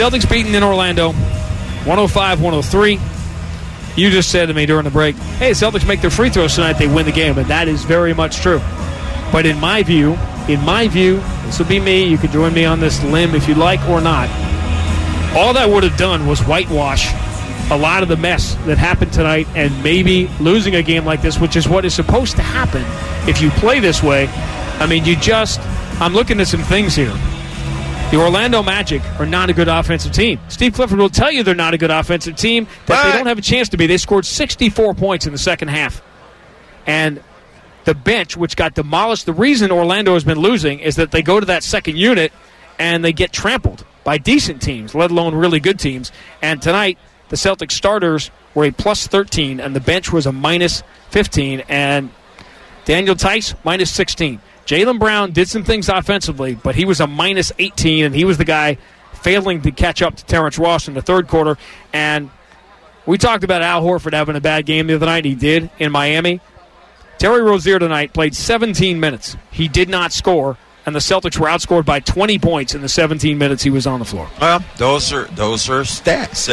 Celtics beaten in Orlando, 105-103. You just said to me during the break, hey, Celtics make their free throws tonight, they win the game, and that is very much true. But in my view, this would be me, you could join me on this limb if you like or not, all that would have done was whitewash a lot of the mess that happened tonight, and maybe losing a game like this, which is what is supposed to happen if you play this way. I mean, I'm looking at some things here. The Orlando Magic are not a good offensive team. Steve Clifford will tell you they're not a good offensive team, that they don't have a chance to be. They scored 64 points in the second half. And the bench, which got demolished, the reason Orlando has been losing is that they go to that second unit and they get trampled by decent teams, let alone really good teams. And tonight, the Celtics starters were a plus 13, and the bench was a minus 15, and Daniel Tice, minus 16. Jaylen Brown did some things offensively, but he was a minus 18, and he was the guy failing to catch up to Terrence Ross in the third quarter. And we talked about Al Horford having a bad game the other night. He did in Miami. Terry Rozier tonight played 17 minutes. He did not score, and the Celtics were outscored by 20 points in the 17 minutes he was on the floor. Well, those are stats,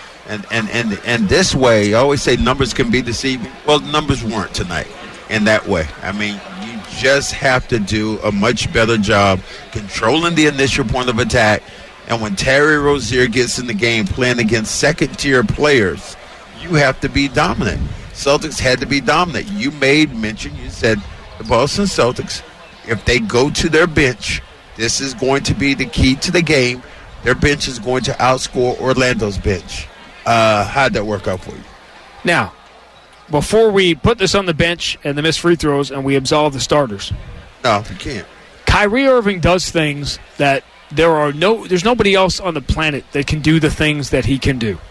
and this way, I always say numbers can be deceiving. Well, numbers weren't tonight in that way. I mean, you just have to do a much better job controlling the initial point of attack. And when Terry Rozier gets in the game playing against second-tier players, you have to be dominant. Celtics had to be dominant. You made mention, you said the Boston Celtics, if they go to their bench, this is going to be the key to the game. Their bench is going to outscore Orlando's bench. How'd that work out for you? Now, before we put this on the bench and the missed free throws and we absolve the starters. No, you can't. Kyrie Irving does things that there's nobody else on the planet that can do the things that he can do.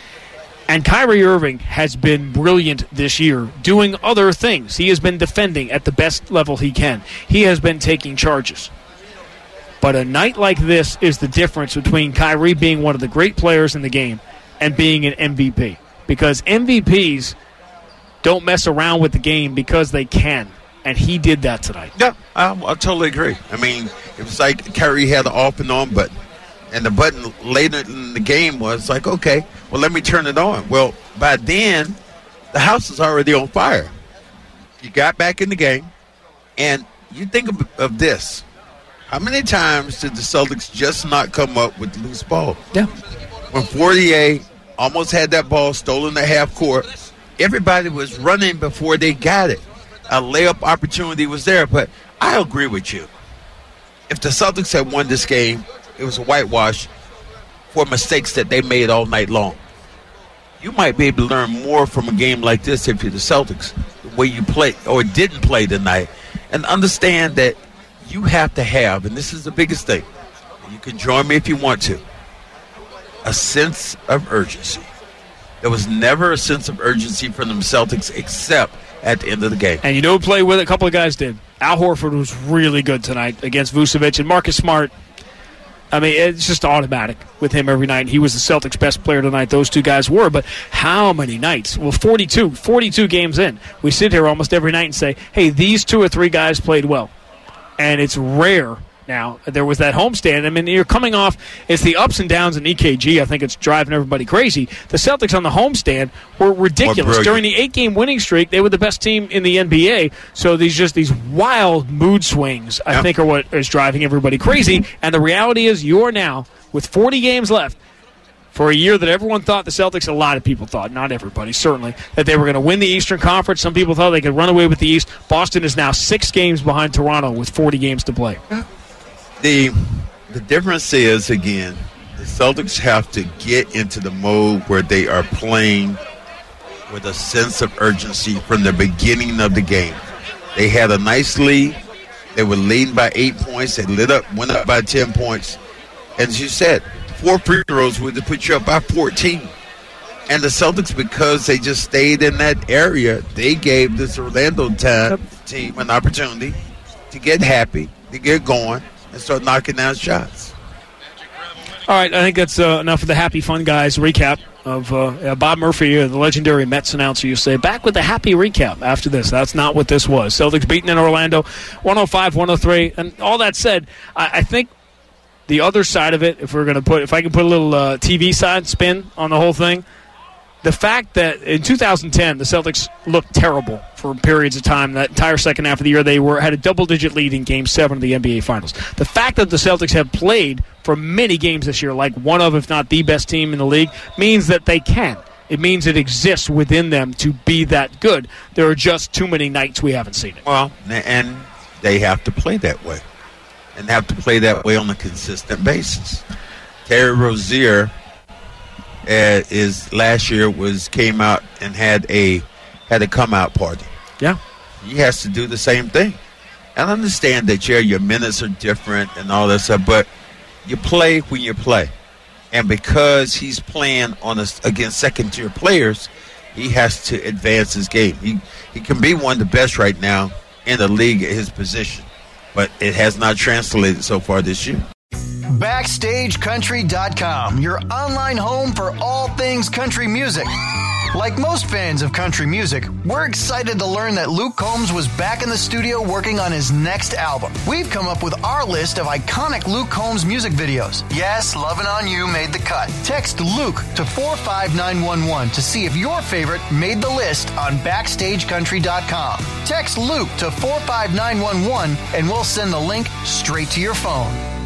And Kyrie Irving has been brilliant this year doing other things. He has been defending at the best level he can. He has been taking charges. But a night like this is the difference between Kyrie being one of the great players in the game and being an MVP. Because MVPs don't mess around with the game because they can. And he did that tonight. Yeah, I totally agree. I mean, it was like Kyrie had an off and on button. And the button later in the game was like, okay, well, let me turn it on. Well, by then, the house is already on fire. You got back in the game, and you think of this. How many times did the Celtics just not come up with the loose ball? Yeah. When Fournier almost had that ball stolen at half court, everybody was running before they got it. A layup opportunity was there, but I agree with you. If the Celtics had won this game, it was a whitewash for mistakes that they made all night long. You might be able to learn more from a game like this if you're the Celtics, the way you play or didn't play tonight, and understand that you have to have, and this is the biggest thing, you can join me if you want to, a sense of urgency. There was never a sense of urgency from the Celtics except at the end of the game. And you know who played with it? A couple of guys did. Al Horford was really good tonight against Vucevic, and Marcus Smart, I mean, it's just automatic with him every night. He was the Celtics' best player tonight. Those two guys were. But how many nights? Well, 42 games in. We sit here almost every night and say, hey, these two or three guys played well. And it's rare now. There was that homestand. I mean, you're coming off, it's the ups and downs in EKG. I think it's driving everybody crazy. The Celtics on the homestand were ridiculous. During the 8-game winning streak, they were the best team in the NBA. So these wild mood swings, I think, are what is driving everybody crazy. And the reality is you are now, with 40 games left, for a year that everyone thought the Celtics, a lot of people thought, not everybody, certainly, that they were going to win the Eastern Conference. Some people thought they could run away with the East. Boston is now 6 games behind Toronto with 40 games to play. The difference is, again, the Celtics have to get into the mode where they are playing with a sense of urgency from the beginning of the game. They had a nice lead. They were leading by 8 points. They went up by 10 points. As you said, 4 free throws would put you up by 14. And the Celtics, because they just stayed in that area, they gave this Orlando team an opportunity to get happy, to get going, and start knocking down shots. All right, I think that's enough of the Happy Fun Guys recap of Bob Murphy, the legendary Mets announcer, you say. Back with the happy recap after this. That's not what this was. Celtics beaten in Orlando, 105-103. And all that said, I think the other side of it, if I can put a little TV side spin on the whole thing, the fact that in 2010 the Celtics looked terrible for periods of time. That entire second half of the year they had a double-digit lead in Game 7 of the NBA Finals. The fact that the Celtics have played for many games this year, like one of, if not the best team in the league, means that they can. It means it exists within them to be that good. There are just too many nights we haven't seen it. Well, and they have to play that way, and have to play that way on a consistent basis. Terry Rozier last year came out and had a come out party. Yeah, he has to do the same thing. And I understand that your minutes are different and all that stuff, but you play when you play. And because he's playing against second-tier players, he has to advance his game. He can be one of the best right now in the league at his position, but it has not translated so far this year. BackstageCountry.com, your online home for all things country music. Like most fans of country music, we're excited to learn that Luke Combs was back in the studio working on his next album. We've come up with our list of iconic Luke Combs music videos. Yes, Lovin' On You made the cut. Text Luke to 45911 to see if your favorite made the list on BackstageCountry.com. Text Luke to 45911 and we'll send the link straight to your phone.